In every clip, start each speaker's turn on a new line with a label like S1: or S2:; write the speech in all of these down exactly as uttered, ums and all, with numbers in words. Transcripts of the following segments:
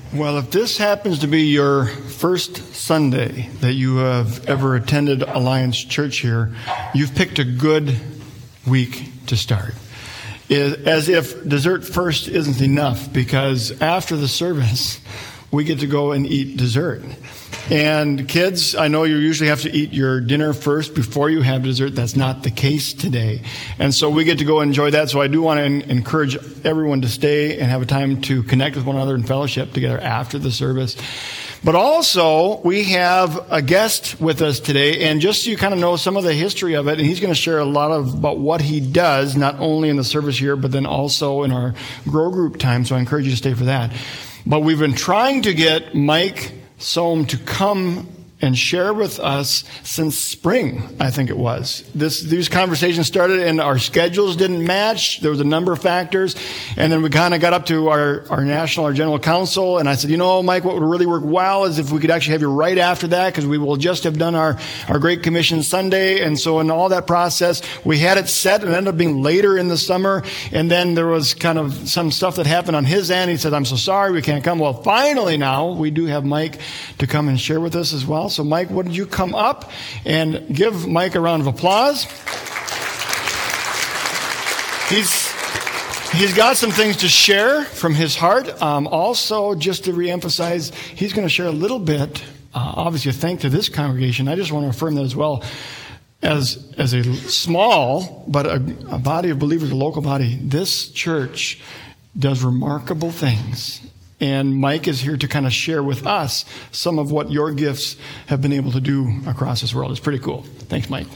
S1: Well, if this happens to be your first Sunday that you have ever attended Alliance Church here, you've picked a good week to start. As if dessert first isn't enough, because after the service, we get to go and eat dessert. And kids, I know you usually have to eat your dinner first before you have dessert. That's not the case today. And so we get to go enjoy that. So I do want to encourage everyone to stay and have a time to connect with one another and fellowship together after the service. But also, we have a guest with us today, and just so you kind of know some of the history of it, and he's going to share a lot of about what he does, not only in the service here, but then also in our Grow Group time, so I encourage you to stay for that. But we've been trying to get Mike Sohm to come and share with us since spring, I think it was. This, these conversations started and our schedules didn't match. There was a number of factors. And then we kind of got up to our, our national, our general council. And I said, you know, Mike, what would really work well is if we could actually have you right after that, because we will just have done our, our Great Commission Sunday. And so in all that process, we had it set and it ended up being later in the summer. And then there was kind of some stuff that happened on his end. He said, I'm so sorry, we can't come. Well, finally now we do have Mike to come and share with us as well. So Mike, wouldn't you come up and give Mike a round of applause? He's he's got some things to share from his heart. Um, also, just to reemphasize, he's going to share a little bit, uh, obviously a thank to this congregation. I just want to affirm that as well. As as a small, but a, a body of believers, a local body, this church does remarkable things. And Mike is here to kind of share with us some of what your gifts have been able to do across this world. It's pretty cool. Thanks, Mike.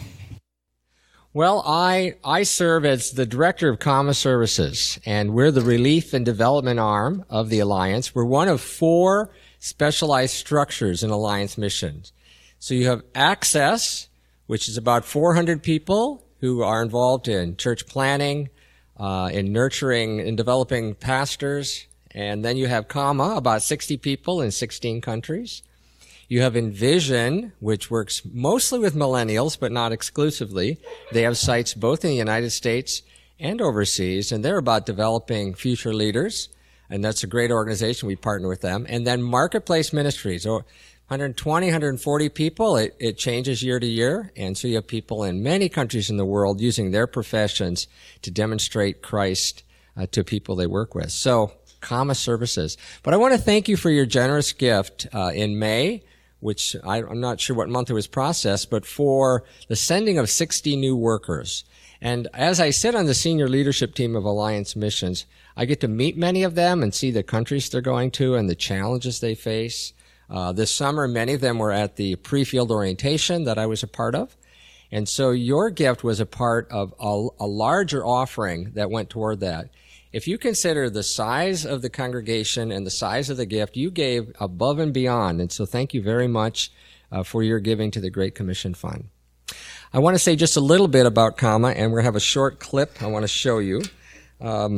S2: Well, I I serve as the Director of Common Services, and we're the relief and development arm of the Alliance. We're one of four specialized structures in Alliance missions. So you have Access, which is about four hundred people who are involved in church planning, uh, in nurturing and developing pastors. And then you have Comma, about sixty people in sixteen countries. You have Envision, which works mostly with millennials, but not exclusively. They have sites both in the United States and overseas, and they're about developing future leaders. And that's a great organization. We partner with them. And then Marketplace Ministries, or one hundred twenty, one hundred forty people. It, it changes year to year. And so you have people in many countries in the world using their professions to demonstrate Christ uh, to people they work with. So, Comma Services. But I want to thank you for your generous gift uh, in May, which I, I'm not sure what month it was processed, but for the sending of sixty new workers. And as I sit on the senior leadership team of Alliance Missions, I get to meet many of them and see the countries they're going to and the challenges they face. Uh, this summer, many of them were at the pre-field orientation that I was a part of. And so your gift was a part of a, a larger offering that went toward that. If you consider the size of the congregation and the size of the gift, you gave above and beyond. And so thank you very much uh, for your giving to the Great Commission Fund. I want to say just a little bit about Comma, and we're going to have a short clip I want to show you. Um,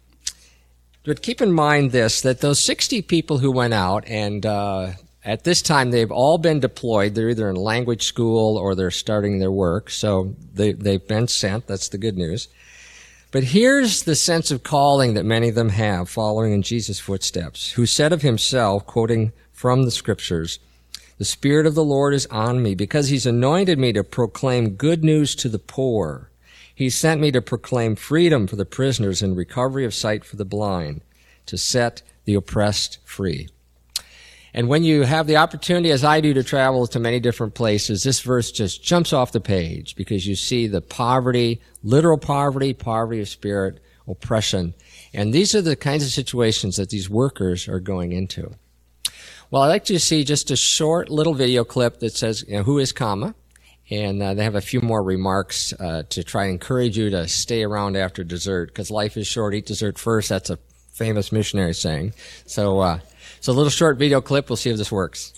S2: but keep in mind this, that those sixty people who went out, and uh, at this time they've all been deployed. They're either in language school or they're starting their work. So they, they've been sent. That's the good news. But here's the sense of calling that many of them have, following in Jesus' footsteps, who said of himself, quoting from the Scriptures, "The Spirit of the Lord is on me, because he's anointed me to proclaim good news to the poor. He sent me to proclaim freedom for the prisoners and recovery of sight for the blind, to set the oppressed free." And when you have the opportunity, as I do, to travel to many different places, this verse just jumps off the page because you see the poverty, literal poverty, poverty of spirit, oppression. And these are the kinds of situations that these workers are going into. Well, I'd like to see just a short little video clip that says, you know, who is Comma? And uh, they have a few more remarks uh, to try and encourage you to stay around after dessert, because life is short, eat dessert first. That's a famous missionary saying. So, uh, So a little short video clip. We'll see if this works.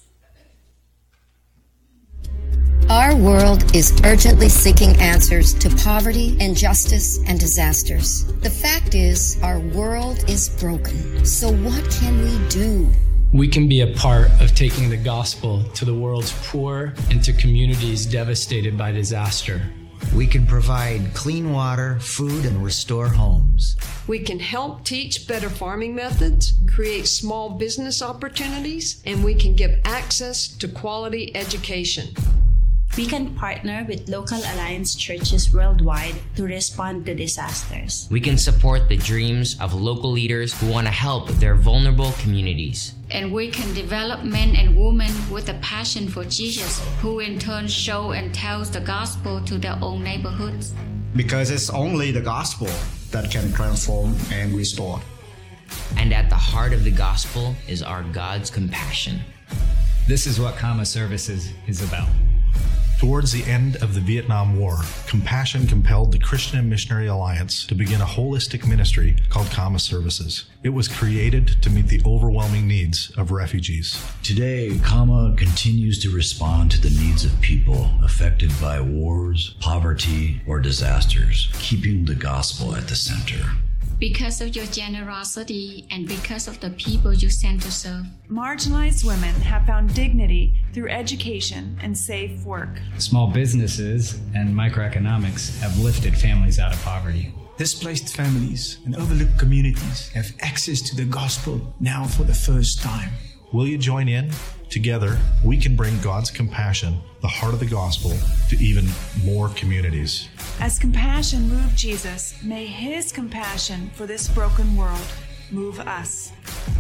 S3: Our world is urgently seeking answers to poverty, injustice, and disasters. The fact is, our world is broken. So what can we do?
S4: We can be a part of taking the gospel to the world's poor and to communities devastated by disaster.
S5: We can provide clean water, food, and restore homes.
S6: We can help teach better farming methods, create small business opportunities, and we can give access to quality education.
S7: We can partner with local alliance churches worldwide to respond to disasters.
S8: We can support the dreams of local leaders who want to help their vulnerable communities.
S9: And we can develop men and women with a passion for Jesus, who in turn show and tells the gospel to their own neighborhoods.
S10: Because it's only the gospel that can transform and restore.
S8: And at the heart of the gospel is our God's compassion.
S11: This is what Kama Services is about.
S12: Towards the end of the Vietnam War, compassion compelled the Christian and Missionary Alliance to begin a holistic ministry called Kama Services. It was created to meet the overwhelming needs of refugees.
S13: Today, Kama continues to respond to the needs of people affected by wars, poverty, or disasters, keeping the gospel at the center.
S9: Because of your generosity and because of the people you send to serve.
S14: Marginalized women have found dignity through education and safe work.
S11: Small businesses and microeconomics have lifted families out of poverty.
S15: Displaced families and overlooked communities have access to the gospel now for the first time.
S12: Will you join in? Together, we can bring God's compassion, the heart of the gospel, to even more communities.
S14: As compassion moved Jesus, may his compassion for this broken world move us.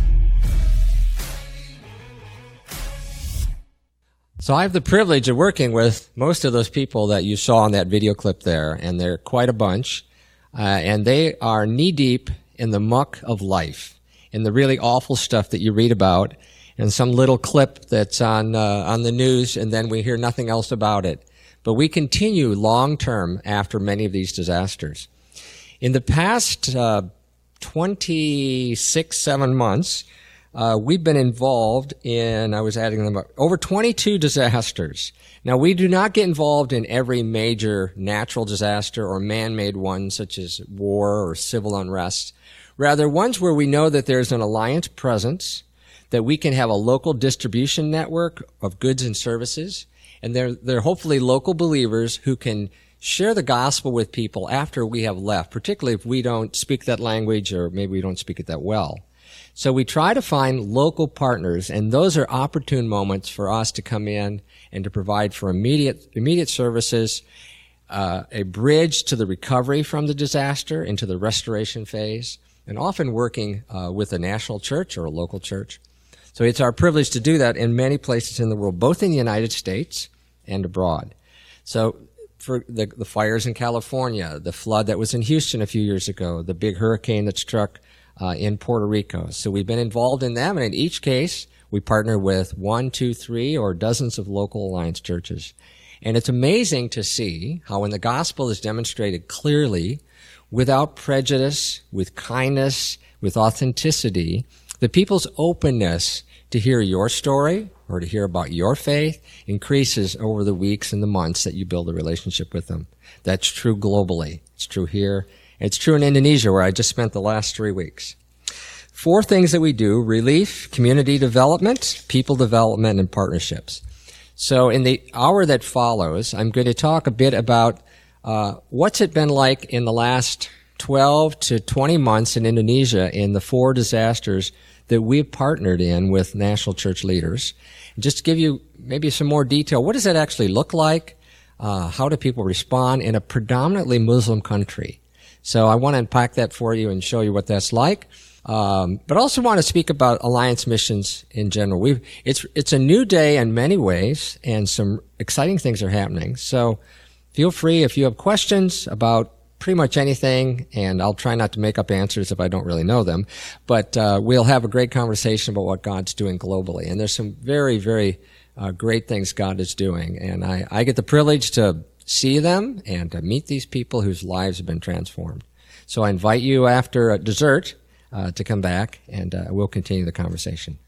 S2: So I have the privilege of working with most of those people that you saw in that video clip there, and they're quite a bunch, uh, and they are knee-deep in the muck of life, in the really awful stuff that you read about, and some little clip that's on uh, on the news, and then we hear nothing else about it. But we continue long-term after many of these disasters. In the past uh, twenty-six, seven months, uh, we've been involved in, I was adding them up, over twenty-two disasters. Now, we do not get involved in every major natural disaster or man-made one, such as war or civil unrest. Rather, ones where we know that there's an alliance presence, that we can have a local distribution network of goods and services, and they're, they're hopefully local believers who can share the gospel with people after we have left, particularly if we don't speak that language or maybe we don't speak it that well. So we try to find local partners, and those are opportune moments for us to come in and to provide for immediate, immediate services, uh, a bridge to the recovery from the disaster into the restoration phase, and often working uh, with a national church or a local church. So it's our privilege to do that in many places in the world, both in the United States and abroad. So for the, the fires in California, the flood that was in Houston a few years ago, the big hurricane that struck uh, in Puerto Rico. So we've been involved in them, and in each case, we partner with one, two, three, or dozens of local alliance churches. And it's amazing to see how when the gospel is demonstrated clearly, without prejudice, with kindness, with authenticity, the people's openness to hear your story or to hear about your faith increases over the weeks and the months that you build a relationship with them. That's true globally. It's true here. It's true in Indonesia, where I just spent the last three weeks. Four things that we do: relief, community development, people development, and partnerships. So in the hour that follows, I'm going to talk a bit about uh, what's it been like in the last twelve to twenty months in Indonesia in the four disasters that we've partnered in with national church leaders. And just to give you maybe some more detail, what does that actually look like? Uh, how do people respond in a predominantly Muslim country? So I want to unpack that for you and show you what that's like. Um, but also want to speak about alliance missions in general. We've, it's, it's a new day in many ways, and some exciting things are happening. So feel free if you have questions about pretty much anything, and I'll try not to make up answers if I don't really know them, but uh, we'll have a great conversation about what God's doing globally. And there's some very, very uh, great things God is doing, and I, I get the privilege to see them and to meet these people whose lives have been transformed. So I invite you after uh, dessert uh, to come back, and uh, we'll continue the conversation.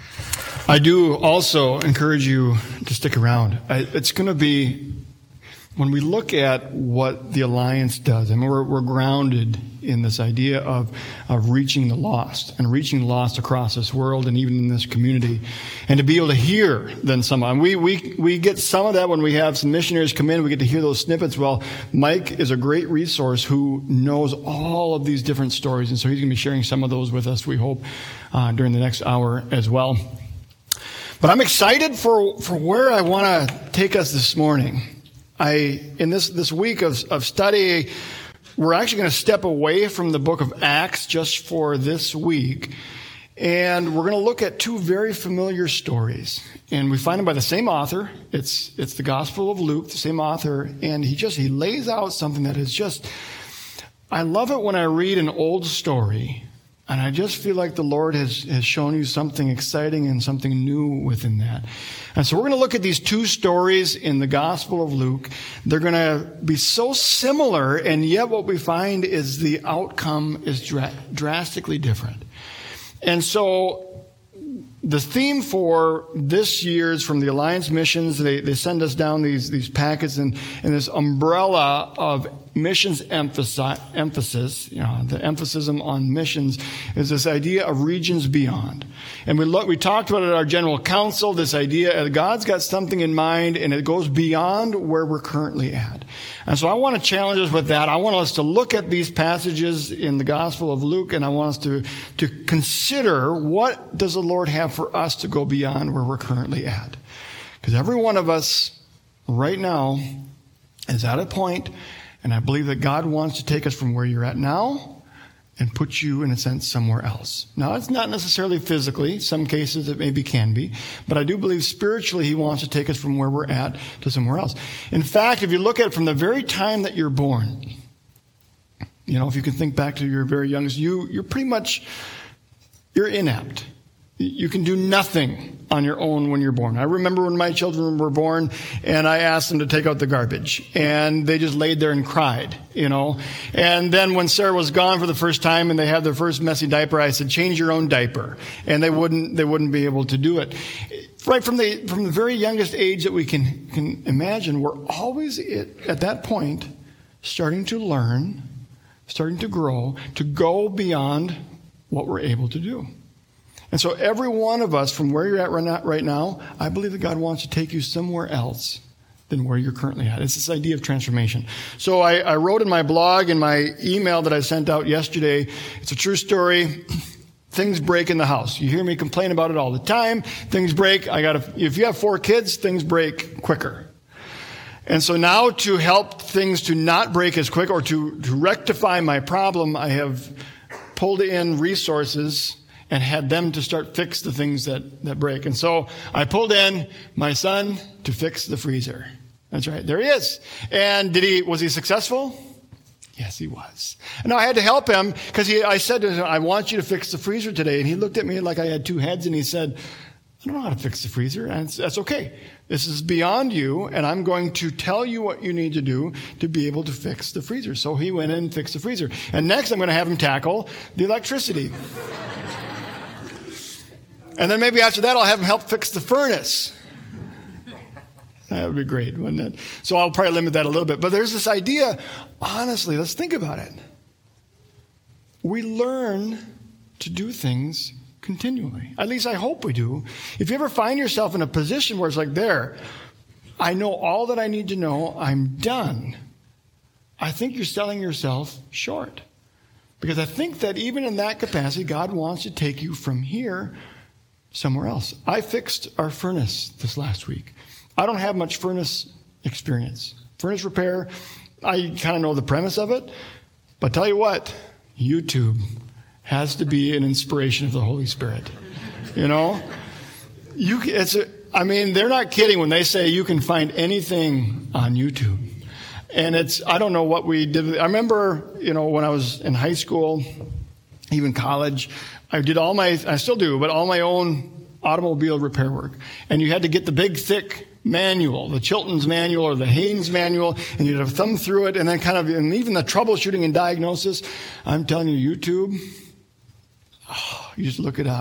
S1: I do also encourage you to stick around. I, it's going to be when we look at what the Alliance does, I mean, we're, we're grounded in this idea of, of reaching the lost and reaching the lost across this world and even in this community. And to be able to hear then some, and we, we, we get some of that when we have some missionaries come in, we get to hear those snippets. Well, Mike is a great resource who knows all of these different stories. And so he's going to be sharing some of those with us, we hope, uh, during the next hour as well. But I'm excited for, for where I want to take us this morning. I, in this, this week of, of study, we're actually going to step away from the book of Acts just for this week. And we're going to look at two very familiar stories. And we find them by the same author. It's, it's the Gospel of Luke, the same author. And he just, he lays out something that is just, I love it when I read an old story. And I just feel like the Lord has, has shown you something exciting and something new within that. And so we're going to look at these two stories in the Gospel of Luke. They're going to be so similar, and yet what we find is the outcome is dra- drastically different. And so the theme for this year's from the Alliance Missions, they, they send us down these, these packets and, and this umbrella of missions emphasis, emphasis, you know, the emphasis on missions is this idea of regions beyond. And we look, we talked about it at our general council, this idea that God's got something in mind and it goes beyond where we're currently at. And so I want to challenge us with that. I want us to look at these passages in the Gospel of Luke, and I want us to, to consider what does the Lord have for us to go beyond where we're currently at. Because every one of us right now is at a point, and I believe that God wants to take us from where you're at now and put you, in a sense, somewhere else. Now, it's not necessarily physically. Some cases it maybe can be. But I do believe spiritually He wants to take us from where we're at to somewhere else. In fact, if you look at it from the very time that you're born, you know, if you can think back to your very youngest, you, you're pretty much, you're inept. You can do nothing on your own when you're born. I remember when my children were born and I asked them to take out the garbage and they just laid there and cried, you know. And then when Sarah was gone for the first time and they had their first messy diaper, I said, change your own diaper. And they wouldn't, they wouldn't be able to do it. Right from the, from the very youngest age that we can, can imagine, we're always at, at that point starting to learn, starting to grow, to go beyond what we're able to do. And so every one of us, from where you're at right now, I believe that God wants to take you somewhere else than where you're currently at. It's this idea of transformation. So I, I wrote in my blog, in my email that I sent out yesterday, it's a true story. Things break in the house. You hear me complain about it all the time. Things break. I got to, if you have four kids, things break quicker. And so now to help things to not break as quick or to, to rectify my problem, I have pulled in resources and had them to start fix the things that, that break. And so I pulled in my son to fix the freezer. That's right. There he is. And did he, was he successful? Yes, he was. And I had to help him because he, I said to him, I want you to fix the freezer today. And he looked at me like I had two heads and he said, I don't know how to fix the freezer. And that's okay. This is beyond you. And I'm going to tell you what you need to do to be able to fix the freezer. So he went in and fixed the freezer. And next I'm going to have him tackle the electricity. And then maybe after that, I'll have him help fix the furnace. That would be great, wouldn't it? So I'll probably limit that a little bit. But there's this idea, honestly, let's think about it. We learn to do things continually. At least I hope we do. If you ever find yourself in a position where it's like, there, I know all that I need to know, I'm done, I think you're selling yourself short. Because I think that even in that capacity, God wants to take you from here somewhere else. I fixed our furnace this last week. I don't have much furnace experience. Furnace repair, I kind of know the premise of it. But tell you what, YouTube has to be an inspiration of the Holy Spirit. You know? You, it's a, I mean, they're not kidding when they say you can find anything on YouTube. And it's, I don't know what we did. I remember, you know, when I was in high school, even college, I did all my, I still do, but all my own automobile repair work. And you had to get the big, thick manual, the Chilton's manual or the Haynes manual, and you'd have to thumb through it, and then kind of, and even the troubleshooting and diagnosis. I'm telling you, YouTube, oh, you just look it up.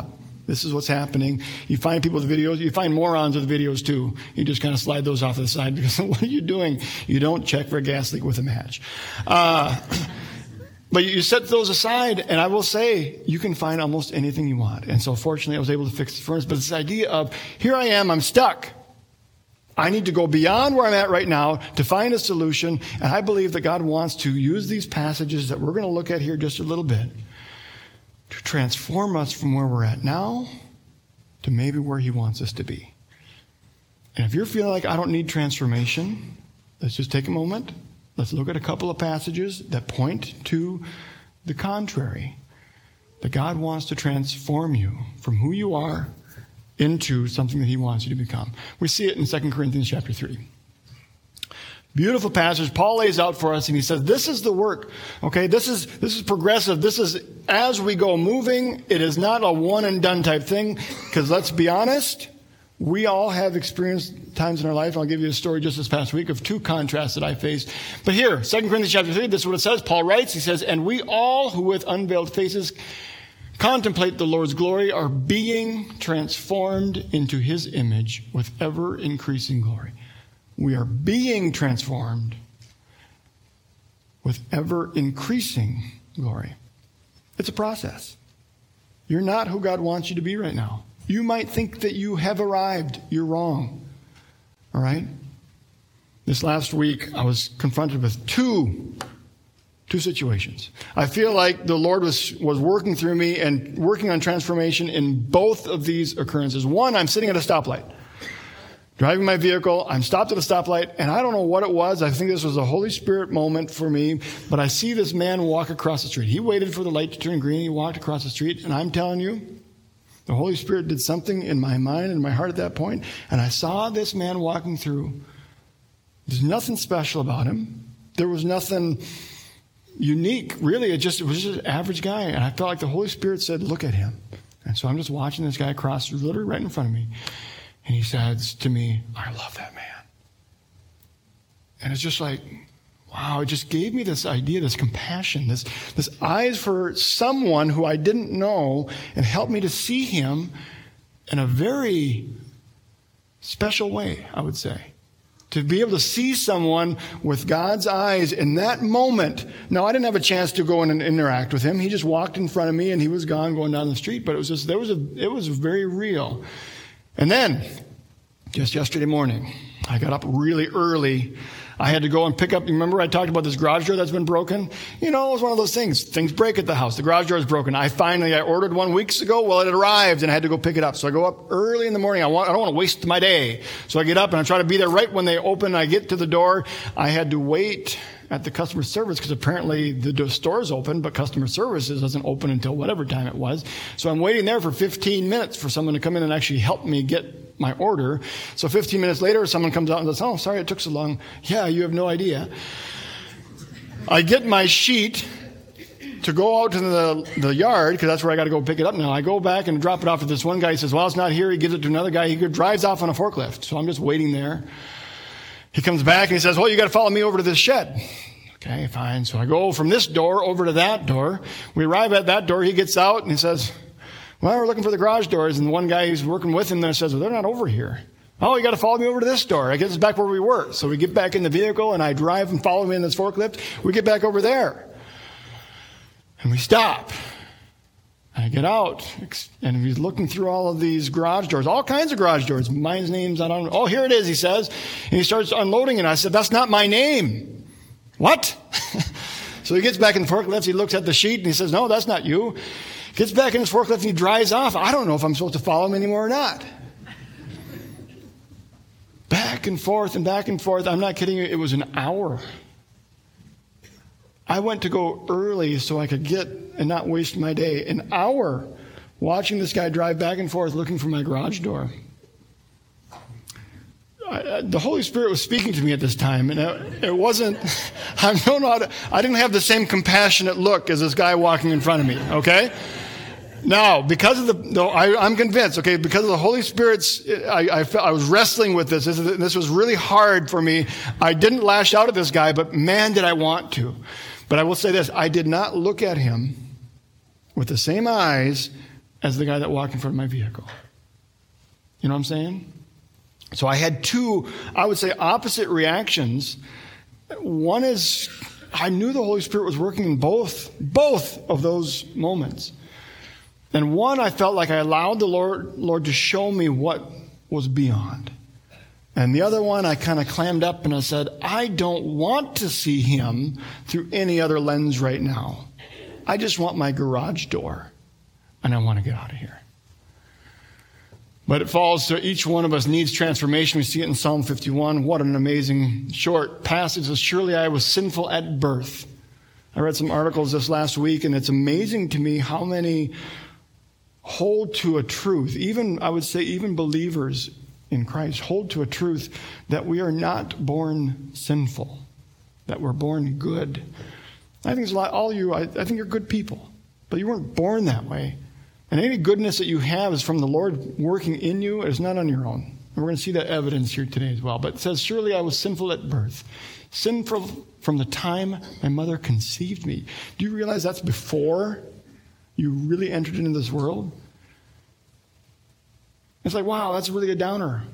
S1: This is what's happening. You find people with videos. You find morons with videos too. You just kind of slide those off to the side because what are you doing? You don't check for a gas leak with a match. Uh, but you set those aside, and I will say, you can find almost anything you want. And so fortunately, I was able to fix the furnace. But this idea of, here I am, I'm stuck. I need to go beyond where I'm at right now to find a solution. And I believe that God wants to use these passages that we're going to look at here just a little bit to transform us from where we're at now to maybe where he wants us to be. And if you're feeling like I don't need transformation, let's just take a moment. Let's look at a couple of passages that point to the contrary. That God wants to transform you from who you are into something that he wants you to become. We see it in Second Corinthians chapter three. Beautiful passage. Paul lays out for us and he says, this is the work. Okay, this is this is progressive. This is as we go moving. It is not a one and done type thing. Because let's be honest, we all have experienced times in our life. I'll give you a story just this past week of two contrasts that I faced. But here, Second Corinthians chapter three, this is what it says. Paul writes, he says, and we all who with unveiled faces contemplate the Lord's glory are being transformed into his image with ever increasing glory. We are being transformed with ever increasing glory. It's a process. You're not who God wants you to be right now. You might think that you have arrived. You're wrong. All right? This last week, I was confronted with two Two situations. I feel like the Lord was, was working through me and working on transformation in both of these occurrences. One, I'm sitting at a stoplight, driving my vehicle. I'm stopped at a stoplight, and I don't know what it was. I think this was a Holy Spirit moment for me, but I see this man walk across the street. He waited for the light to turn green. He walked across the street, and I'm telling you, the Holy Spirit did something in my mind and my heart at that point, and I saw this man walking through. There's nothing special about him. There was nothing unique, really. It just it was just an average guy, and I felt like the Holy Spirit said, look at him. And so I'm just watching this guy cross literally right in front of me, and he says to me, I love that man. And it's just like, wow, it just gave me this idea, this compassion, this this eyes for someone who I didn't know, and helped me to see him in a very special way, I would say. To be able to see someone with God's eyes in that moment. Now, I didn't have a chance to go in and interact with him. He just walked in front of me and he was gone going down the street. But it was just, there was a, it was very real. And then, just yesterday morning, I got up really early. I had to go and pick up, remember I talked about this garage door that's been broken? You know, it was one of those things. Things break at the house. The garage door is broken. I finally, I ordered one weeks ago. Well, it arrived and I had to go pick it up. So I go up early in the morning. I want, I don't want to waste my day. So I get up and I try to be there right when they open. I get to the door. I had to wait at the customer service because apparently the store's open, but customer services doesn't open until whatever time it was. So I'm waiting there for fifteen minutes for someone to come in and actually help me get my order. So fifteen minutes later, someone comes out and says, oh, sorry it took so long. Yeah, you have no idea. I get my sheet to go out to the, the yard, because that's where I got to go pick it up now. I go back and drop it off to this one guy. He says, well, it's not here. He gives it to another guy. He drives off on a forklift. So I'm just waiting there. He comes back and he says, well, you got to follow me over to this shed. Okay, fine. So I go from this door over to that door. We arrive at that door. He gets out and he says, well, we're looking for the garage doors. And the one guy who's working with him there says, well, they're not over here. Oh, you got to follow me over to this door. I get us back where we were. So we get back in the vehicle and I drive and follow me in this forklift. We get back over there. And we stop. I get out, and he's looking through all of these garage doors, all kinds of garage doors. Mine's name's, I don't know. Oh, here it is, he says. And he starts unloading it. And I said, that's not my name. What? So he gets back in the forklift. He looks at the sheet, and he says, no, that's not you. Gets back in his forklift, and he drives off. I don't know if I'm supposed to follow him anymore or not. Back and forth and back and forth. I'm not kidding you. It was an hour. I went to go early so I could get and not waste my day. An hour watching this guy drive back and forth looking for my garage door. I, the Holy Spirit was speaking to me at this time, and it, it wasn't, I don't know how to, I didn't have the same compassionate look as this guy walking in front of me, okay? Now, because of the, no, I, I'm convinced, okay, because of the Holy Spirit's, I, I, felt, I was wrestling with this. this. This was really hard for me. I didn't lash out at this guy, but man, did I want to. But I will say this, I did not look at him with the same eyes as the guy that walked in front of my vehicle. You know what I'm saying? So I had two, I would say, opposite reactions. One is, I knew the Holy Spirit was working in both, both of those moments. And one, I felt like I allowed the Lord, Lord to show me what was beyond. And the other one, I kind of clammed up and I said, I don't want to see him through any other lens right now. I just want my garage door, and I want to get out of here. But it falls to each one of us needs transformation. We see it in Psalm fifty-one. What an amazing short passage. It says, surely I was sinful at birth. I read some articles this last week, and it's amazing to me how many hold to a truth, even, I would say, even believers in Christ, hold to a truth that we are not born sinful, that we're born good. I think there's a lot, all you, I, I think you're good people, but you weren't born that way. And any goodness that you have is from the Lord working in you. It is not on your own. And we're going to see that evidence here today as well. But it says, surely I was sinful at birth. Sinful from the time my mother conceived me. Do you realize that's before you really entered into this world? It's like, wow, that's really a downer.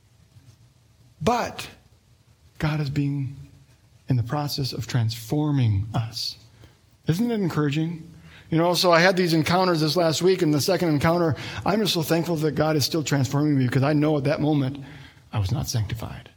S1: But God is being in the process of transforming us. Isn't it encouraging? You know, so I had these encounters this last week, and the second encounter, I'm just so thankful that God is still transforming me because I know at that moment I was not sanctified.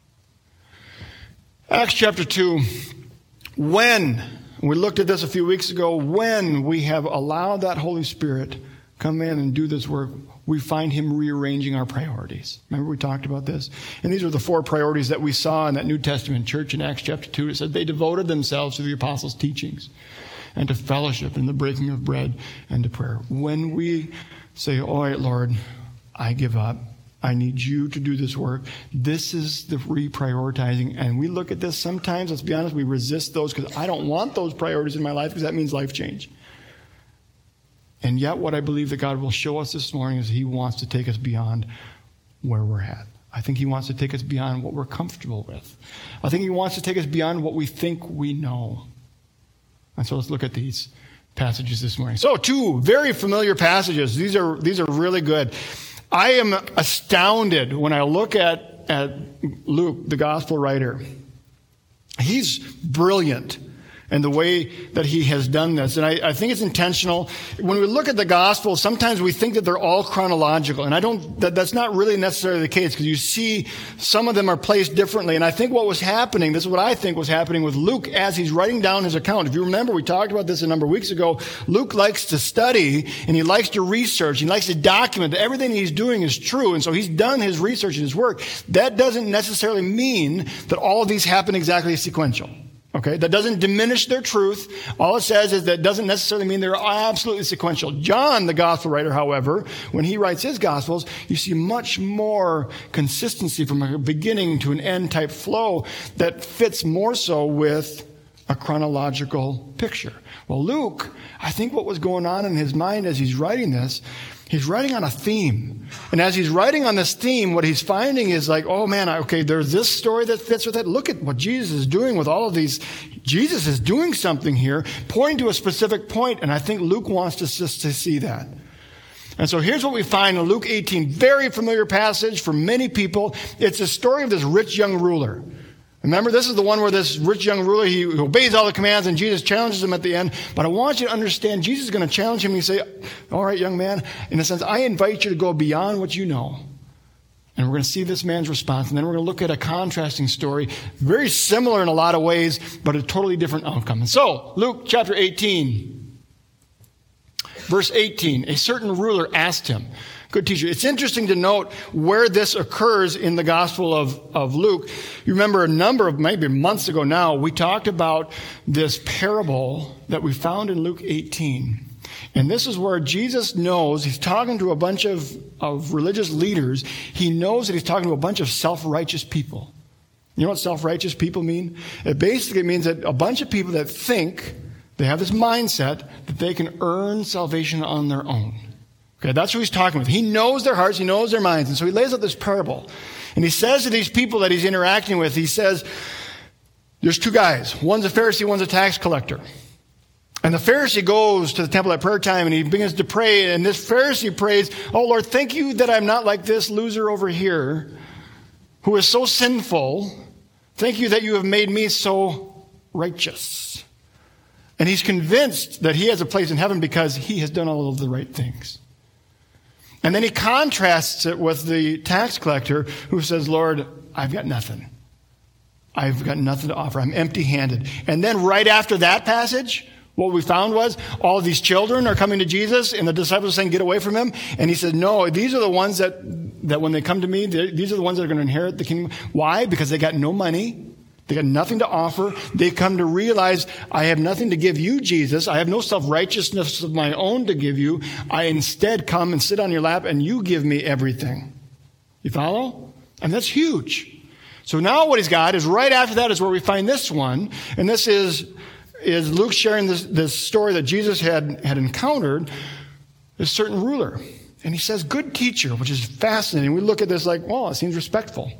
S1: Acts chapter two, when, we looked at this a few weeks ago, when we have allowed that Holy Spirit come in and do this work, we find him rearranging our priorities. Remember we talked about this? And these are the four priorities that we saw in that New Testament church in Acts chapter two. It said they devoted themselves to the apostles' teachings and to fellowship and the breaking of bread and to prayer. When we say, all right, Lord, I give up. I need you to do this work. This is the reprioritizing. And we look at this sometimes, let's be honest, we resist those because I don't want those priorities in my life because that means life change. And yet what I believe that God will show us this morning is he wants to take us beyond where we're at. I think he wants to take us beyond what we're comfortable with. I think he wants to take us beyond what we think we know. And so let's look at these passages this morning. So two very familiar passages. These are these are really good. I am astounded when I look at, at Luke, the gospel writer. He's brilliant in the way that he has done this. And I, I think it's intentional. When we look at the gospel, sometimes we think that they're all chronological. And I don't, that, that's not really necessarily the case because you see some of them are placed differently. And I think what was happening, this is what I think was happening with Luke as he's writing down his account. If you remember, we talked about this a number of weeks ago. Luke likes to study and he likes to research. He likes to document that everything he's doing is true. And so he's done his research and his work. That doesn't necessarily mean that all of these happen exactly sequential. Okay, that doesn't diminish their truth. All it says is that it doesn't necessarily mean they're absolutely sequential. John, the gospel writer, however, when he writes his gospels, you see much more consistency from a beginning to an end type flow that fits more so with a chronological picture. Well, Luke, I think what was going on in his mind as he's writing this, he's writing on a theme. And as he's writing on this theme, what he's finding is like, oh man, okay, there's this story that fits with it. Look at what Jesus is doing with all of these. Jesus is doing something here, pointing to a specific point, and I think Luke wants us just to see that. And so here's what we find in Luke eighteen, very familiar passage for many people. It's a story of this rich young ruler. Remember, this is the one where this rich young ruler, he obeys all the commands and Jesus challenges him at the end. But I want you to understand, Jesus is going to challenge him and say, all right, young man, in a sense, I invite you to go beyond what you know. And we're going to see this man's response. And then we're going to look at a contrasting story, very similar in a lot of ways, but a totally different outcome. And so, Luke chapter eighteen, verse eighteen, a certain ruler asked him, good teacher. It's interesting to note where this occurs in the Gospel of, of Luke. You remember a number of, maybe months ago now, we talked about this parable that we found in Luke eighteen. And this is where Jesus knows, he's talking to a bunch of, of religious leaders. He knows that he's talking to a bunch of self-righteous people. You know what self-righteous people mean? It basically means that a bunch of people that think, they have this mindset that they can earn salvation on their own. Okay, that's who he's talking with. He knows their hearts, he knows their minds. And so he lays out this parable. And he says to these people that he's interacting with, he says, there's two guys. One's a Pharisee, one's a tax collector. And the Pharisee goes to the temple at prayer time and he begins to pray. And this Pharisee prays, "Oh Lord, thank you that I'm not like this loser over here who is so sinful. Thank you that you have made me so righteous." And he's convinced that he has a place in heaven because he has done all of the right things. And then he contrasts it with the tax collector who says, "Lord, I've got nothing. I've got nothing to offer. I'm empty-handed." And then right after that passage, what we found was all of these children are coming to Jesus and the disciples are saying, "Get away from him." And he said, "No, these are the ones that, that when they come to me, these are the ones that are going to inherit the kingdom." Why? Because they got no money. They got nothing to offer. They come to realize, I have nothing to give you, Jesus. I have no self-righteousness of my own to give you. I instead come and sit on your lap and you give me everything. You follow? And that's huge. So now what he's got is right after that is where we find this one. And this is, is Luke sharing this, this story that Jesus had, had encountered a certain ruler. And he says, "Good teacher," which is fascinating. We look at this like, well, it seems respectful.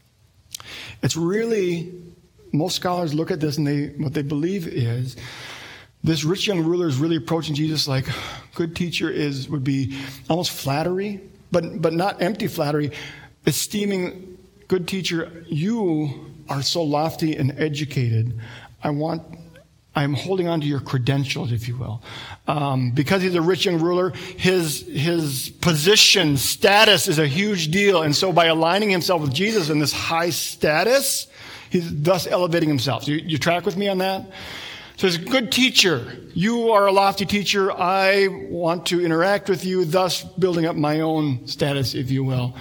S1: It's really, most scholars look at this and they what they believe is this rich young ruler is really approaching Jesus like, "Good teacher" is would be almost flattery, but but not empty flattery, esteeming, "Good teacher, you are so lofty and educated. I want, I'm holding on to your credentials, if you will." Um, because he's a rich young ruler, his his position, status is a huge deal. And so by aligning himself with Jesus in this high status, he's thus elevating himself. So you, you track with me on that? So he's a good teacher. You are a lofty teacher. I want to interact with you, thus building up my own status, if you will.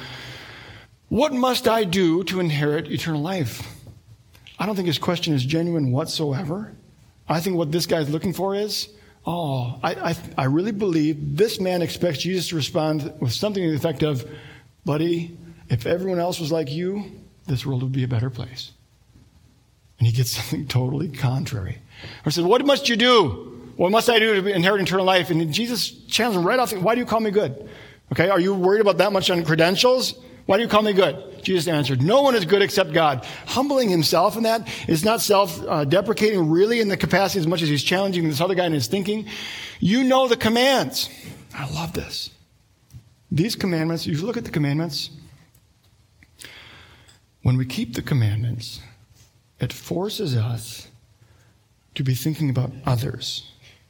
S1: What must I do to inherit eternal life? I don't think his question is genuine whatsoever. I think what this guy's looking for is, oh, I, I, I really believe this man expects Jesus to respond with something to the effect of, "Buddy, if everyone else was like you, this world would be a better place." And he gets something totally contrary. Or says, "What must you do? What must I do to inherit eternal life?" And Jesus challenged him right off. "Why do you call me good? Okay, are you worried about that much on credentials? Why do you call me good?" Jesus answered, "No one is good except God." Humbling himself in that is not self-deprecating really in the capacity as much as he's challenging this other guy in his thinking. You know the commands. I love this. These commandments, you look at the commandments. When we keep the commandments, it forces us to be thinking about others.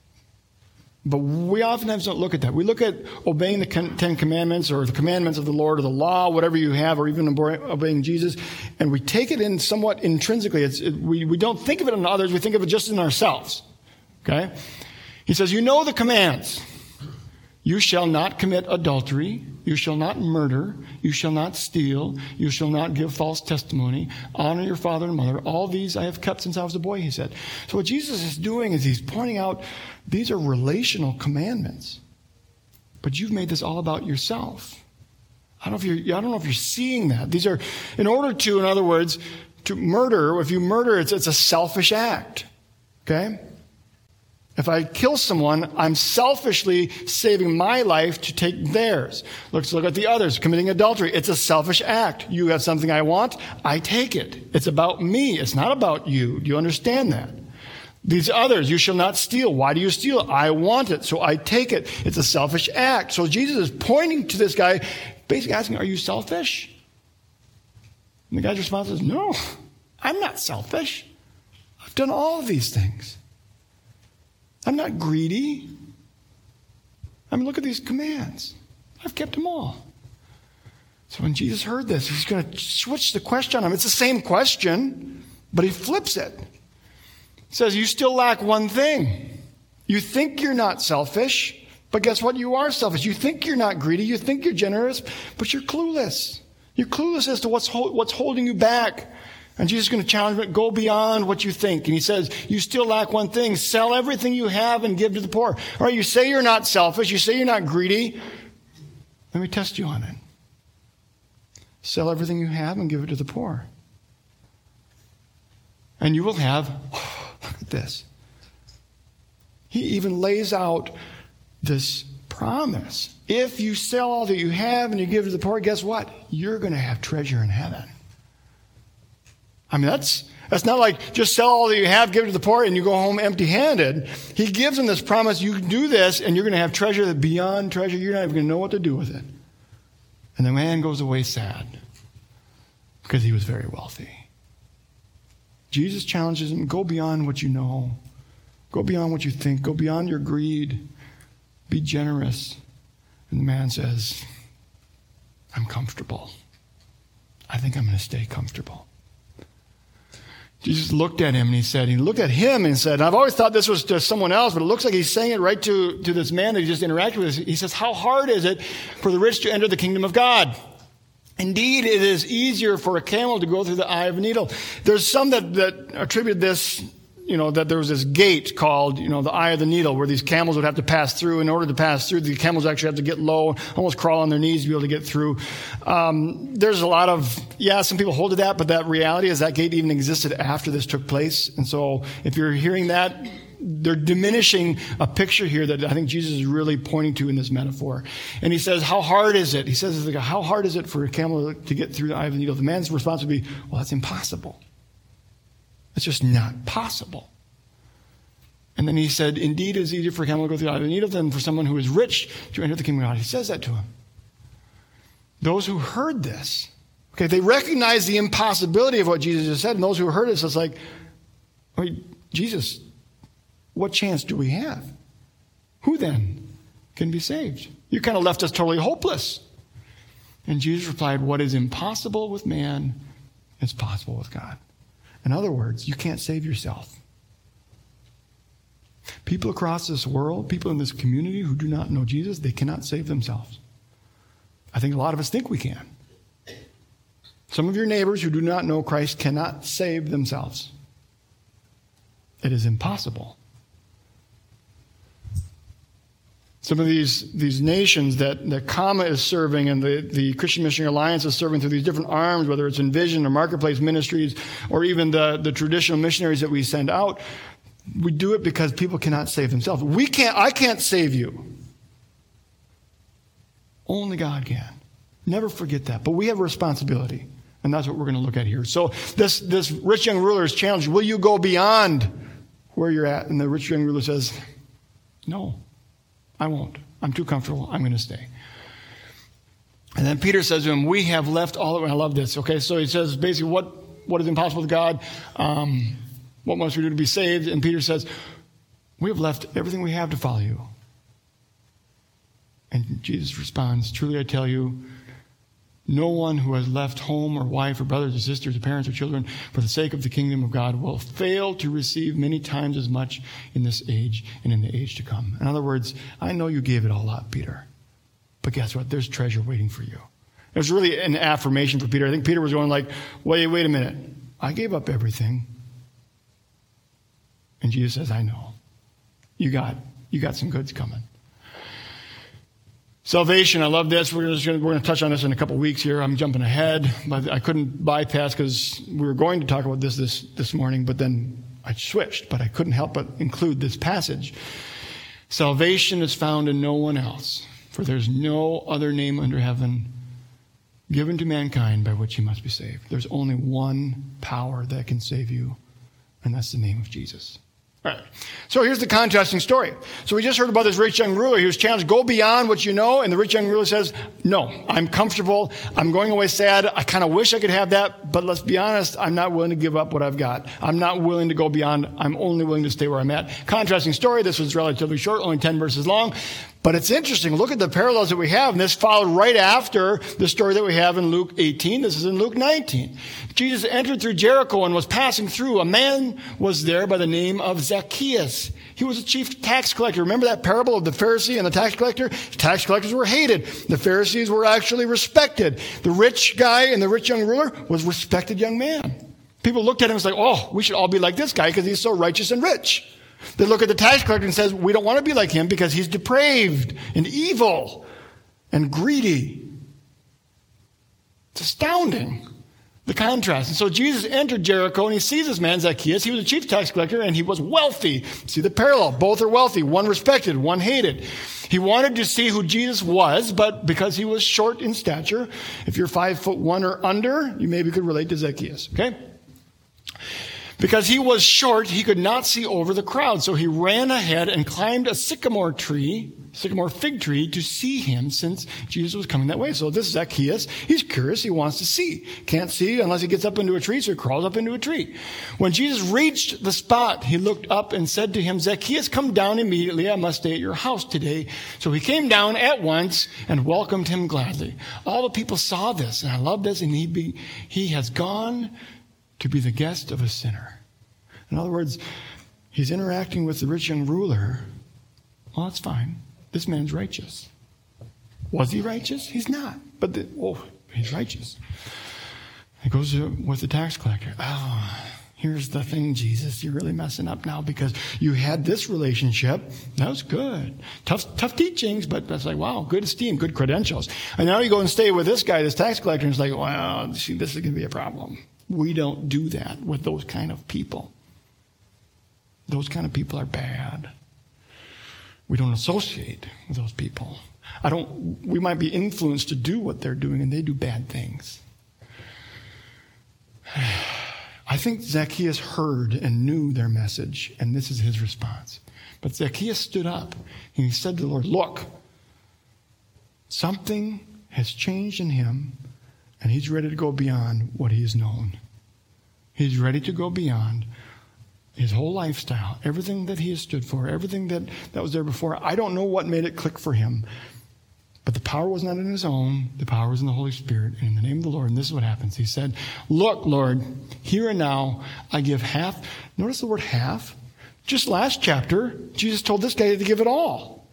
S1: But we oftentimes don't look at that. We look at obeying the Ten Commandments or the commandments of the Lord or the law, whatever you have, or even obeying Jesus, and we take it in somewhat intrinsically. It's, it, we, we don't think of it in others. We think of it just in ourselves. Okay? He says, you know the commands. You shall not commit adultery. You shall not murder. You shall not steal. You shall not give false testimony. Honor your father and mother. All these I have kept since I was a boy, he said. So what Jesus is doing is he's pointing out these are relational commandments. But you've made this all about yourself. I don't know if you're, I don't know if you're seeing that. These are, in order to, in other words, to murder, if you murder, it's, it's a selfish act. Okay? If I kill someone, I'm selfishly saving my life to take theirs. Let's look at the others. Committing adultery. It's a selfish act. You have something I want, I take it. It's about me. It's not about you. Do you understand that? These others, you shall not steal. Why do you steal? I want it, so I take it. It's a selfish act. So Jesus is pointing to this guy, basically asking, are you selfish? And the guy's response is, no, I'm not selfish. I've done all of these things. I'm not greedy. I mean, look at these commands. I've kept them all. So when Jesus heard this, he's going to switch the question on him. It's the same question, but he flips it. He says, you still lack one thing. You think you're not selfish, but guess what? You are selfish. You think you're not greedy. You think you're generous, but you're clueless. You're clueless as to what's ho- what's holding you back. And Jesus is going to challenge me, go beyond what you think. And he says, you still lack one thing. Sell everything you have and give to the poor. All right, you say you're not selfish. You say you're not greedy. Let me test you on it. Sell everything you have and give it to the poor. And you will have, oh, look at this. He even lays out this promise. If you sell all that you have and you give to the poor, guess what? You're going to have treasure in heaven. I mean, that's That's not like just sell all that you have, give it to the poor, and you go home empty-handed. He gives him this promise, you can do this, and you're going to have treasure that beyond treasure. You're not even going to know what to do with it. And the man goes away sad because he was very wealthy. Jesus challenges him, go beyond what you know. Go beyond what you think. Go beyond your greed. Be generous. And the man says, I'm comfortable. I think I'm going to stay comfortable. Jesus looked at him and he said, he looked at him and said, I've always thought this was to someone else, but it looks like he's saying it right to, to this man that he just interacted with. He says, how hard is it for the rich to enter the kingdom of God? Indeed, it is easier for a camel to go through the eye of a needle. There's some that, that attribute this, you know, that there was this gate called, you know, the eye of the needle, where these camels would have to pass through. In order to pass through, the camels actually have to get low, almost crawl on their knees to be able to get through. Um, there's a lot of, yeah, some people hold to that, but that reality is that gate even existed after this took place. And so if you're hearing that, they're diminishing a picture here that I think Jesus is really pointing to in this metaphor. And he says, how hard is it? He says, how hard is it for a camel to get through the eye of the needle? The man's response would be, well, that's impossible. It's just not possible. And then he said, indeed, it is easier for a camel to go through the eye of the needle than for someone who is rich to enter the kingdom of God. He says that to him. Those who heard this, okay, they recognize the impossibility of what Jesus just said. And those who heard this, it's like, I mean, Jesus, what chance do we have? Who then can be saved? You kind of left us totally hopeless. And Jesus replied, what is impossible with man is possible with God. In other words, you can't save yourself. People across this world, people in this community who do not know Jesus, they cannot save themselves. I think a lot of us think we can. Some of your neighbors who do not know Christ cannot save themselves. It is impossible. Some of these, these nations that, that Kama is serving and the, the Christian Missionary Alliance is serving through these different arms, whether it's Envision or Marketplace Ministries or even the, the traditional missionaries that we send out, we do it because people cannot save themselves. We can't, I can't save you. Only God can. Never forget that. But we have a responsibility. And that's what we're going to look at here. So this, this rich young ruler is challenged. Will you go beyond where you're at? And the rich young ruler says, no. I won't. I'm too comfortable. I'm going to stay. And then Peter says to him, we have left all of it. I love this. Okay, so he says basically what, what is impossible with God? Um, what must we do to be saved? And Peter says, we have left everything we have to follow you. And Jesus responds, truly I tell you, no one who has left home or wife or brothers or sisters or parents or children for the sake of the kingdom of God will fail to receive many times as much in this age and in the age to come. In other words, I know you gave it all up, Peter. But guess what? There's treasure waiting for you. It was really an affirmation for Peter. I think Peter was going like, wait, wait a minute. I gave up everything. And Jesus says, I know. You got, you got some goods coming. Salvation, I love this. We're just going to, we're going to touch on this in a couple weeks here. I'm jumping ahead, but I couldn't bypass because we were going to talk about this, this this morning, but then I switched. But I couldn't help but include this passage. Salvation is found in no one else, for there's no other name under heaven given to mankind by which you must be saved. There's only one power that can save you, and that's the name of Jesus. All right. So here's the contrasting story. So we just heard about this rich young ruler. He was challenged, go beyond what you know. And the rich young ruler says, no, I'm comfortable. I'm going away sad. I kind of wish I could have that. But let's be honest, I'm not willing to give up what I've got. I'm not willing to go beyond. I'm only willing to stay where I'm at. Contrasting story. This was relatively short, only ten verses long. But it's interesting. Look at the parallels that we have. And this followed right after the story that we have in Luke eighteen. This is in Luke nineteen. Jesus entered through Jericho and was passing through. A man was there by the name of Zacchaeus. He was a chief tax collector. Remember that parable of the Pharisee and the tax collector? Tax collectors were hated. The Pharisees were actually respected. The rich guy and the rich young ruler was a respected young man. People looked at him and was like, oh, we should all be like this guy because he's so righteous and rich. They look at the tax collector and says, we don't want to be like him because he's depraved and evil and greedy. It's astounding, the contrast. And so Jesus entered Jericho and he sees this man, Zacchaeus. He was a chief tax collector and he was wealthy. See the parallel. Both are wealthy. One respected, one hated. He wanted to see who Jesus was, but because he was short in stature, if you're five foot one or under, you maybe could relate to Zacchaeus, okay? Because he was short, he could not see over the crowd. So he ran ahead and climbed a sycamore tree, sycamore fig tree, to see him since Jesus was coming that way. So this is Zacchaeus. He's curious. He wants to see. Can't see unless he gets up into a tree, so he crawls up into a tree. When Jesus reached the spot, he looked up and said to him, Zacchaeus, come down immediately. I must stay at your house today. So he came down at once and welcomed him gladly. All the people saw this, and I love this, and he, be, he has gone to be the guest of a sinner. In other words, he's interacting with the rich young ruler. Well, that's fine. This man's righteous. Was he righteous? He's not. But, the, oh, he's righteous. He goes to, with the tax collector. Oh, here's the thing, Jesus. You're really messing up now because you had this relationship. That was good. Tough, tough teachings, but that's like, wow, good esteem, good credentials. And now you go and stay with this guy, this tax collector, and it's like, wow, see, this is going to be a problem. We don't do that with those kind of people. Those kind of people are bad. We don't associate with those people. I don't, we might be influenced to do what they're doing, and they do bad things. I think Zacchaeus heard and knew their message, and this is his response. But Zacchaeus stood up, and he said to the Lord, look, something has changed in him, and he's ready to go beyond what he has known. He's ready to go beyond his whole lifestyle, everything that he has stood for, everything that, that was there before. I don't know what made it click for him, but the power was not in his own. The power was in the Holy Spirit, and in the name of the Lord. And this is what happens. He said, look, Lord, here and now I give half. Notice the word half. Just last chapter, Jesus told this guy to give it all.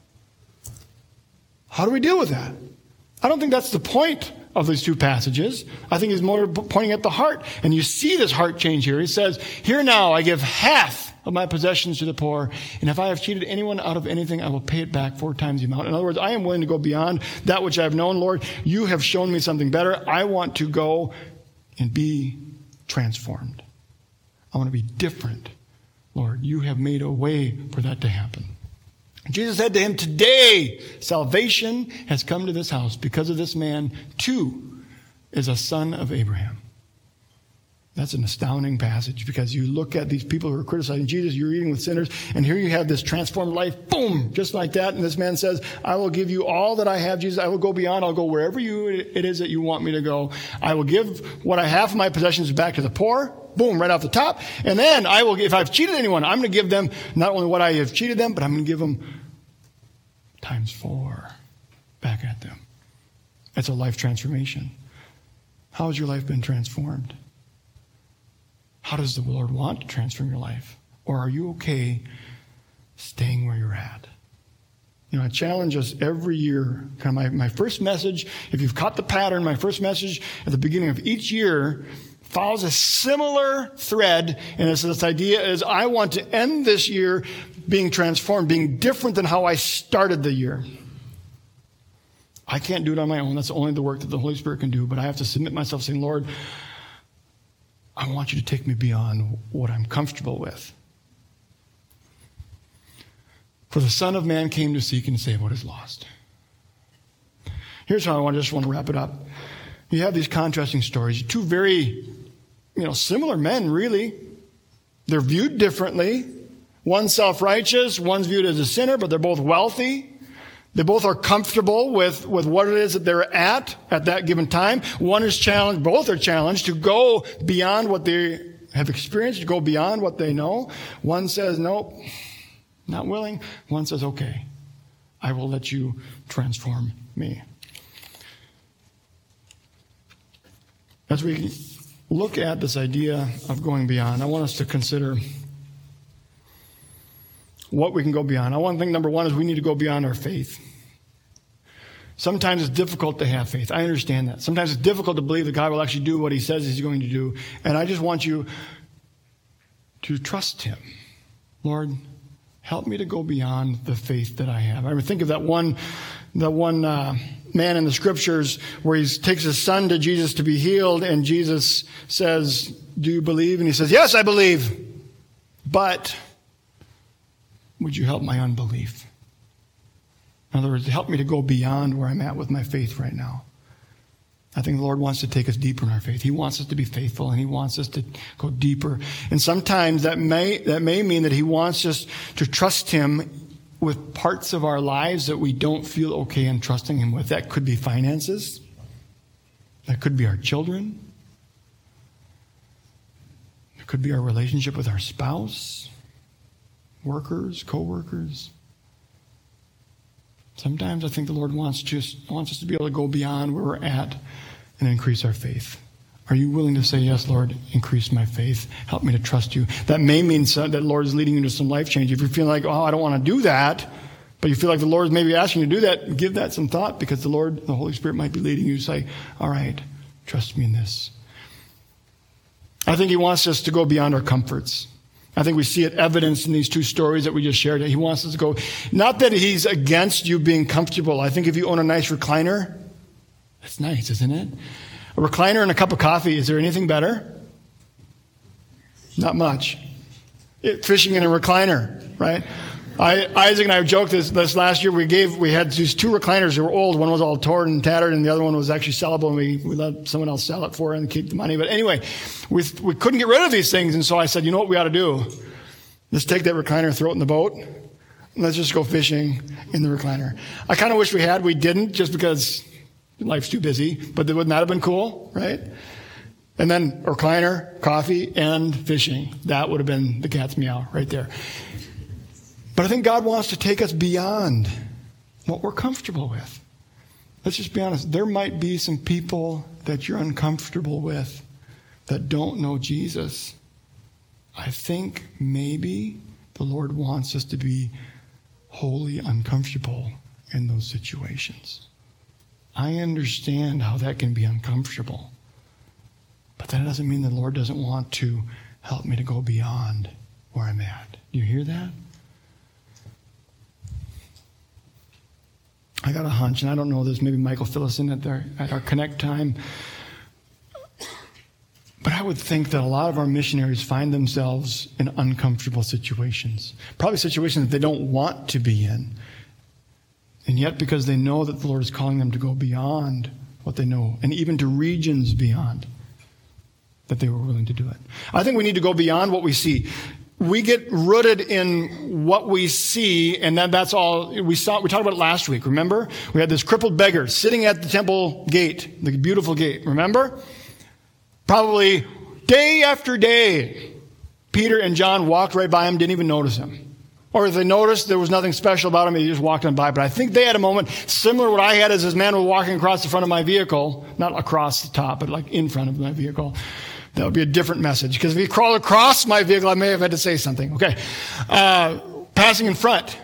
S1: How do we deal with that? I don't think that's the point of these two passages. I think he's more pointing at the heart. And you see this heart change here. He says, here now I give half of my possessions to the poor. And if I have cheated anyone out of anything, I will pay it back four times the amount. In other words, I am willing to go beyond that which I have known. Lord, you have shown me something better. I want to go and be transformed. I want to be different. Lord, you have made a way for that to happen. Jesus said to him, today salvation has come to this house because of this man too is a son of Abraham. That's an astounding passage because you look at these people who are criticizing Jesus, you're eating with sinners, and here you have this transformed life, boom, just like that. And this man says, I will give you all that I have, Jesus. I will go beyond. I'll go wherever you it is that you want me to go. I will give what I have of my possessions back to the poor. Boom, right off the top. And then I will, if I've cheated anyone, I'm going to give them not only what I have cheated them, but I'm going to give them times four back at them. It's a life transformation. How has your life been transformed? How does the Lord want to transform your life? Or are you okay staying where you're at? You know, I challenge us every year. Kind of my, my first message, if you've caught the pattern, my first message at the beginning of each year follows a similar thread, and it's this idea is I want to end this year being transformed, being different than how I started the year. I can't do it on my own. That's only the work that the Holy Spirit can do, but I have to submit myself saying, Lord, I want you to take me beyond what I'm comfortable with. For the Son of Man came to seek and save what is lost. Here's how I want, just want to wrap it up. You have these contrasting stories. Two very, you know, similar men, really. They're viewed differently. One's self-righteous, one's viewed as a sinner, but they're both wealthy. They both are comfortable with, with what it is that they're at at that given time. One is challenged, both are challenged to go beyond what they have experienced, to go beyond what they know. One says, nope, not willing. One says, okay, I will let you transform me. As we look at this idea of going beyond, I want us to consider what we can go beyond. I want to think number one is we need to go beyond our faith. Sometimes it's difficult to have faith. I understand that. Sometimes it's difficult to believe that God will actually do what he says he's going to do. And I just want you to trust him. Lord, help me to go beyond the faith that I have. I mean, think of that one, that one uh, man in the scriptures where he takes his son to Jesus to be healed, and Jesus says, do you believe? And he says, yes, I believe. But would you help my unbelief? In other words, help me to go beyond where I'm at with my faith right now. I think the Lord wants to take us deeper in our faith. He wants us to be faithful, and He wants us to go deeper. And sometimes that may that may mean that He wants us to trust Him with parts of our lives that we don't feel okay in trusting Him with. That could be finances. That could be our children. It could be our relationship with our spouse, workers, co-workers. Sometimes I think the Lord wants just wants us to be able to go beyond where we're at and increase our faith. Are you willing to say, yes, Lord, increase my faith. Help me to trust you. That may mean that the Lord is leading you to some life change. If you feel like, oh, I don't want to do that, but you feel like the Lord is maybe asking you to do that, give that some thought, because the Lord, the Holy Spirit might be leading you to say, all right, trust me in this. I think He wants us to go beyond our comforts. I think we see it evidenced in these two stories that we just shared. He wants us to go, not that He's against you being comfortable. I think if you own a nice recliner, that's nice, isn't it? A recliner and a cup of coffee, is there anything better? Not much. It, fishing in a recliner, right? I, Isaac and I joked this, this last year. We gave, we had these two recliners that were old. One was all torn and tattered, and the other one was actually sellable, and we, we let someone else sell it for it and keep the money. But anyway, we, we couldn't get rid of these things, and so I said, you know what we ought to do? Let's take that recliner, throw it in the boat, and let's just go fishing in the recliner. I kind of wish we had. We didn't, just because life's too busy, but wouldn't that have been cool, right? And then recliner, coffee, and fishing. That would have been the cat's meow right there. But I think God wants to take us beyond what we're comfortable with. Let's just be honest. There might be some people that you're uncomfortable with that don't know Jesus. I think maybe the Lord wants us to be wholly uncomfortable in those situations. I understand how that can be uncomfortable. But that doesn't mean the Lord doesn't want to help me to go beyond where I'm at. Do you hear that? I got a hunch, and I don't know this. Maybe Mike will fill us in at, their, at our Connect time. But I would think that a lot of our missionaries find themselves in uncomfortable situations. Probably situations that they don't want to be in. And yet, because they know that the Lord is calling them to go beyond what they know, and even to regions beyond, that they were willing to do it. I think we need to go beyond what we see. We get rooted in what we see, and then that's all we saw. We talked about it last week, remember? We had this crippled beggar sitting at the temple gate, the beautiful gate, remember? Probably day after day, Peter and John walked right by him, didn't even notice him. Or if they noticed, there was nothing special about him, he just walked on by. But I think they had a moment similar to what I had as this man was walking across the front of my vehicle, not across the top, but like in front of my vehicle. That would be a different message. Because if he crawled across my vehicle, I may have had to say something. Okay. Uh, passing in front.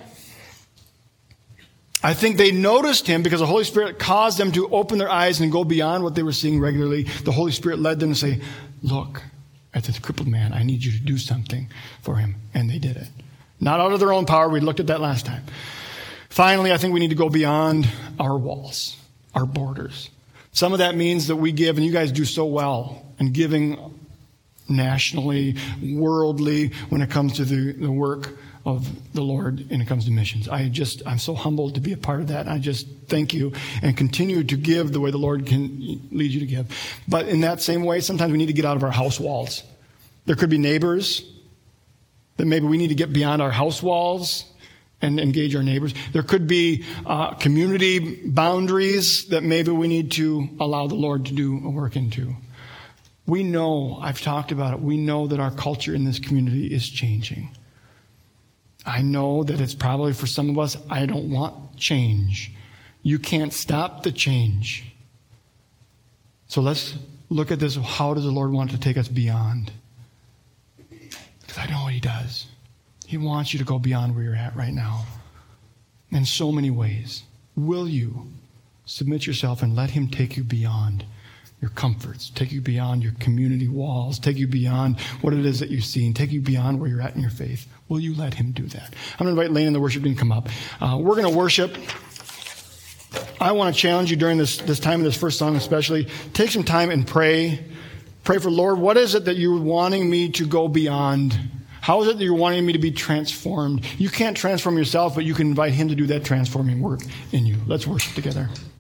S1: I think they noticed him because the Holy Spirit caused them to open their eyes and go beyond what they were seeing regularly. The Holy Spirit led them to say, look at this crippled man. I need you to do something for him. And they did it. Not out of their own power. We looked at that last time. Finally, I think we need to go beyond our walls, our borders. Some of that means that we give, and you guys do so well in giving nationally, worldly, when it comes to the, the work of the Lord and it comes to missions. I just, I'm so humbled to be a part of that. And I just thank you and continue to give the way the Lord can lead you to give. But in that same way, sometimes we need to get out of our house walls. There could be neighbors that maybe we need to get beyond our house walls and engage our neighbors. There could be uh, community boundaries that maybe we need to allow the Lord to do a work into. We know, I've talked about it, we know that our culture in this community is changing. I know that it's probably for some of us, I don't want change. You can't stop the change. So let's look at this. How does the Lord want to take us beyond? Because I know what He does. He wants you to go beyond where you're at right now. In so many ways. Will you submit yourself and let Him take you beyond your comforts, take you beyond your community walls, take you beyond what it is that you've seen, take you beyond where you're at in your faith? Will you let Him do that? I'm going to invite Lane and the worship team to come up. Uh, we're going to worship. I want to challenge you during this, this time of this first song especially. Take some time and pray. Pray for, Lord, what is it that you're wanting me to go beyond? How is it that you're wanting me to be transformed? You can't transform yourself, but you can invite Him to do that transforming work in you. Let's worship together.